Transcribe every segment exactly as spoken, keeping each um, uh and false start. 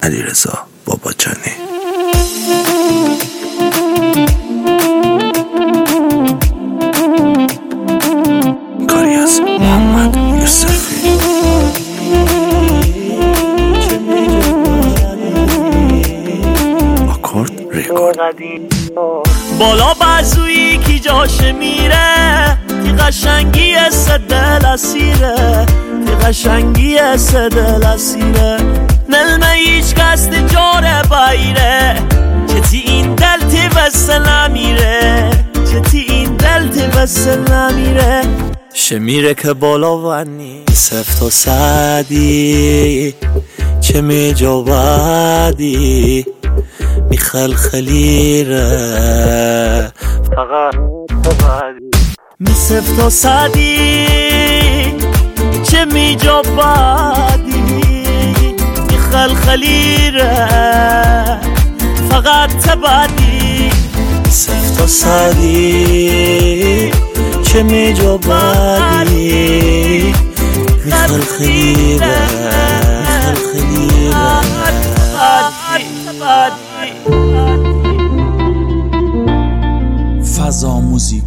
علیرضا باباجانی. کاری از محمد یوسفی. آکورد ریکورد. بالا بازویی کی جاش میره، تی قشنگی دل اسیره، تی قشنگی دل اسیره. نلمه هیچ کس جاره بایره، چتی این دل تی وصل نمیره، چتی این دل تی وصل نمیره. شمیره که بالا ونی سفت و سعدی، چه می جو بعدی میخلخلیره فقط بعدی. می سفت و سعدی چه می جو بعدی میخلخلیره فقط بعدی. سفت و سعدی چه می جو بعدی میخلخلیره میخلخلیره. فضا موزیک.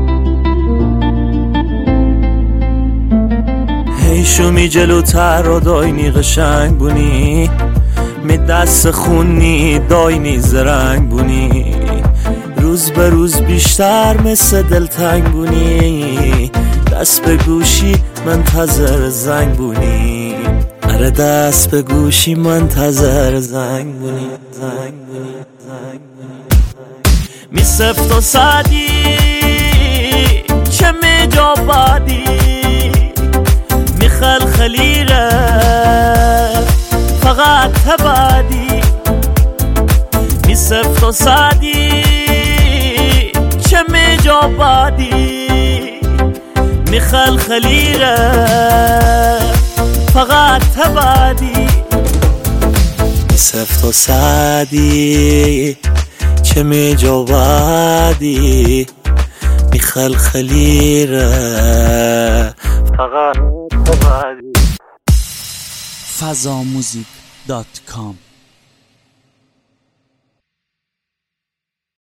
هی شومی جلوتر و داینی قشنگ بونی، می دست خونی داینی زرنگ بونی، روز به روز بیشتر مثل دلتنگ بونی، دست به گوشی منتظر زنگ بونی، اره دست به گوشی منتظر زنگ بونی زنگ بونی زنگ بونی. می سفت و سعدی چه می جا بادی می خلخلیره فقط تبادی. می سفت و سعدی چه می جا بادی می خلخلیره فقط تبادی. می سفت و سعدی چه می جو بعدی میخلخلیره فقط بعدی. فضا موزیک دات کام